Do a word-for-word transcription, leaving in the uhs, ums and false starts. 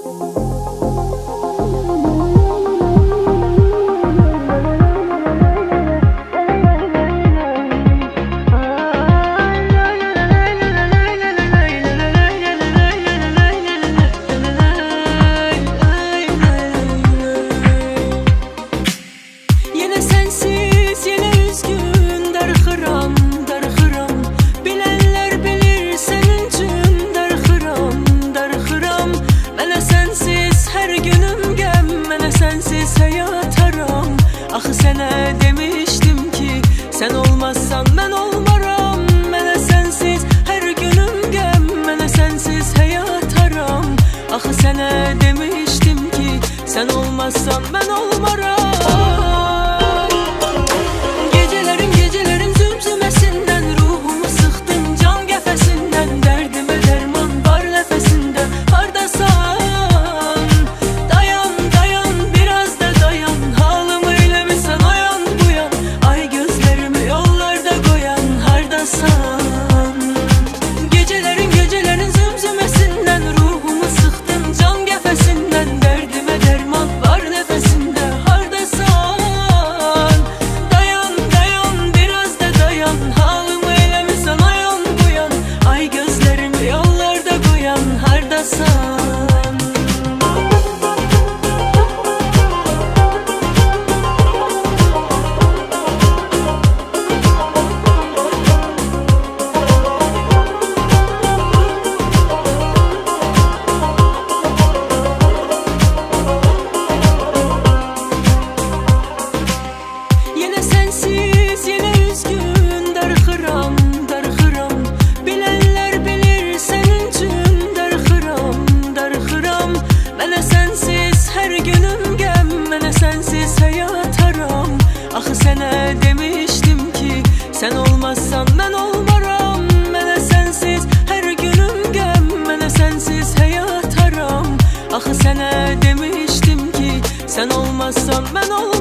Axı sənə demişdim ki, sən olmazsan mən olmaram. Mənə sənsiz hər günüm qəm, mənə sənsiz həyat haram. Axı sənə demişdim ki, sən olmazsan mən olmaram. Gecələrin gecələrin zümzüməsindən ruhumu sıxdın can qəfəsindən. Dərdimə dərman var nəfəsində, hardasan? Dayan dayan biraz da dayan, halımı eləmisən oyan buyan. Ay gözlərimi yollarda qoyan, hardasan? Gecələrin gecələrin zümzüməsindən ruhumu sıxdın can qəfəsindən. Dərdimə dərman var nəfəsində, hardasan? Dayan dayan biraz da dayan, halımı eləmisən oyan buyan. Ay gözlərimi yollarda qoyan, hardasan? Yenə sənsiz, yenə üzgün darıxıram, darıxıram. Bilənlər bilir sənin üçün darıxıram, darıxıram. Mənə sənsiz hər günüm qəm, mənə sənsiz həyat haram. Axı sənə demişdim ki, sən olmazsan mən olmaram. Mənə sənsiz hər günüm qəm, mənə sənsiz həyat haram. Axı sənə demişdim ki, sən olmazsan mən olmaram.